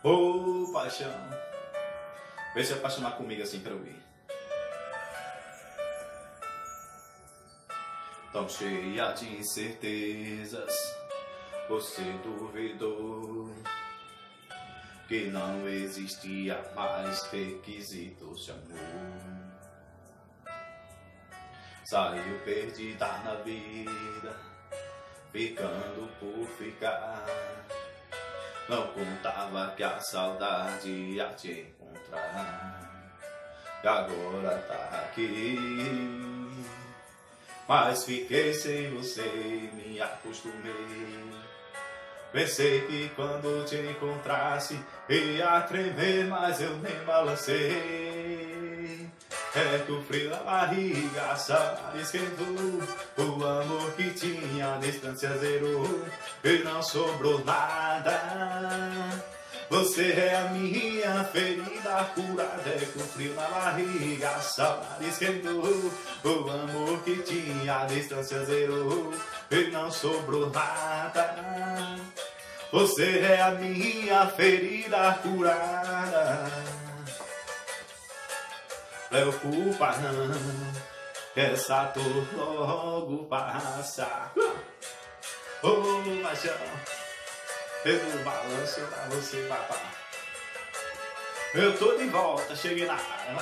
Ô paixão, vem se apaixonar comigo assim pra eu ver. Tão cheia de incertezas, você duvidou que não existia mais requisitos de amor. Saiu perdida na vida, ficando por ficar. Não contava que a saudade ia te encontrar. E agora tá aqui, mas fiquei sem você, me acostumei. Pensei que quando te encontrasse ia tremer, mas eu nem balancei. É que o frio na barriga, a saudade esquentou. O amor que tinha, a distância zerou. E não sobrou nada. Você é a minha ferida curada. É que o frio na barriga, a saudade esquentou. O amor que tinha, a distância zerou. E não sobrou nada. Você é a minha ferida curada. Preocupa não, que essa dor logo passa. Oh, paixão, eu no balanço pra você, papá. Eu tô de volta, cheguei na área.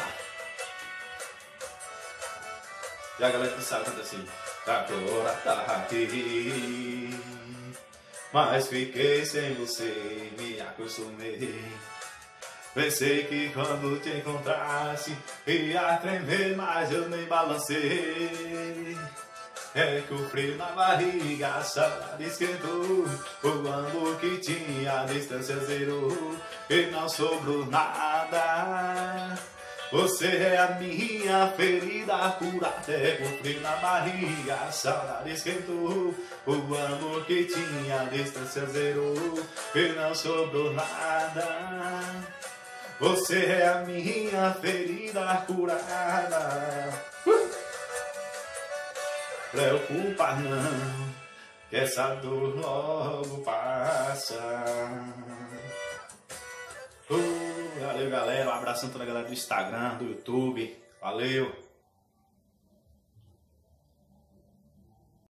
E a galera que sabe canta assim. Agora tá aqui, mas fiquei sem você, me acostumei. Pensei que quando te encontrasse ia tremer, mas eu nem balancei. É que o frio na barriga, a saudade esquentou. O amor que tinha, a distância zerou. E não sobrou nada. Você é a minha ferida curada. É que o frio na barriga, a saudade esquentou. O amor que tinha, a distância zerou. E não sobrou nada. Você é a minha ferida curada. Preocupa não, que essa dor logo passa. Valeu, galera. Um abração pra toda a galera do Instagram, do YouTube. Valeu.